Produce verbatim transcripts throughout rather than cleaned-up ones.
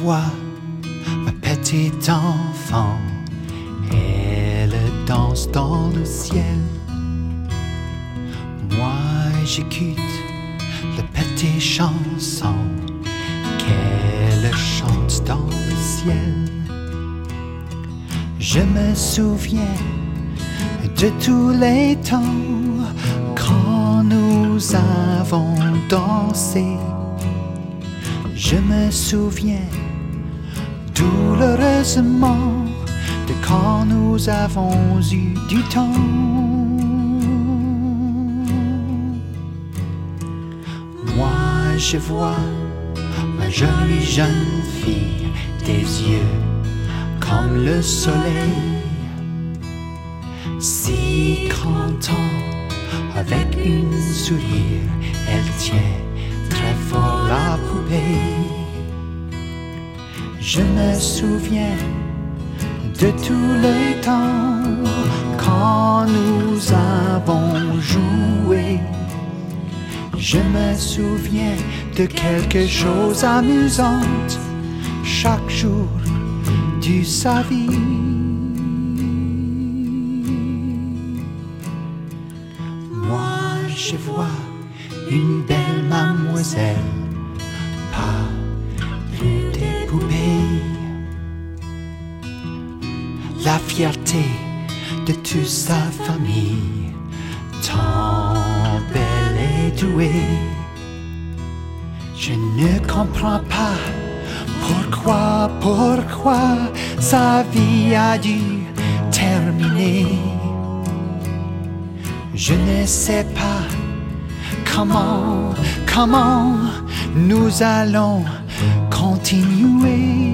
vois ma petite enfant, elle danse dans le ciel. Moi j'écoute la petite chanson qu'elle chante dans le ciel. Je me souviens de tous les temps quand nous avons dansé. Je me souviens douloureusement de quand nous avons eu du temps. Moi je vois ma jolie jeune fille, des yeux comme le soleil, si content avec une sourire, elle tient très fort la poupée. Je me souviens de tous les temps quand nous avons joué. Je me souviens de quelque chose d'amusant chaque jour de sa vie. Moi je vois une belle mademoiselle, pas plus des poupées. La fierté de toute sa famille, tant belle et douée. Je ne comprends pas pourquoi, pourquoi sa vie a dû terminer. Je ne sais pas comment, comment nous allons continuer.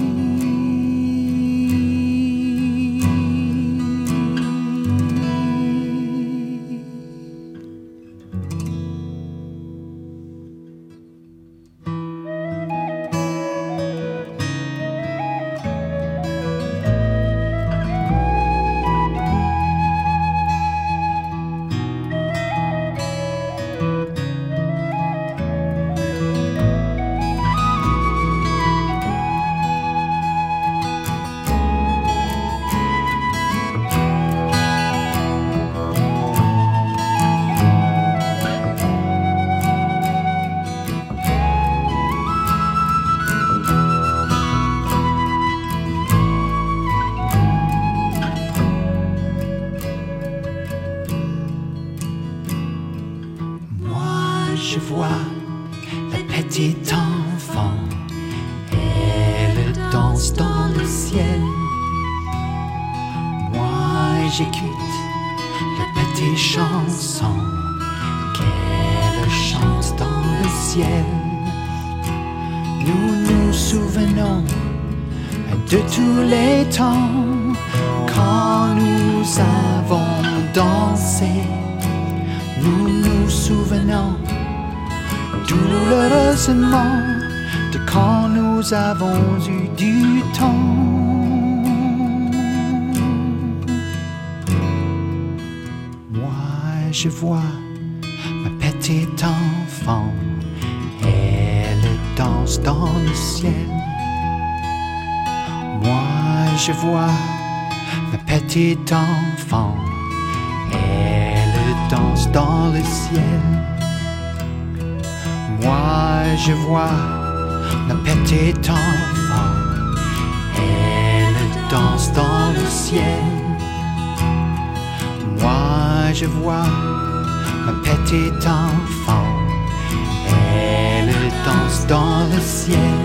Je vois la petite enfant, elle danse dans le ciel. Moi j'écoute la petite chanson qu'elle chante dans le ciel. Nous nous souvenons de tous les temps quand nous avons dansé. Nous nous souvenons douloureusement de quand nous avons eu du temps. Moi je vois ma petite enfant, elle danse dans le ciel. Moi je vois ma petite enfant, elle danse dans le ciel. Moi je vois ma petite enfant, elle danse dans le ciel. Moi je vois ma petite enfant, elle danse dans le ciel.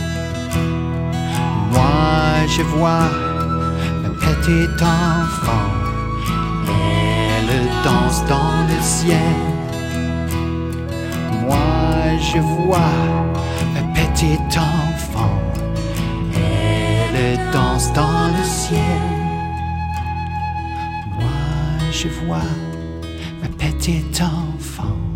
Moi je vois ma petite enfant, elle danse dans le ciel. Moi je vois ma petite enfant, elle danse dans le ciel. Moi je vois ma petite enfant.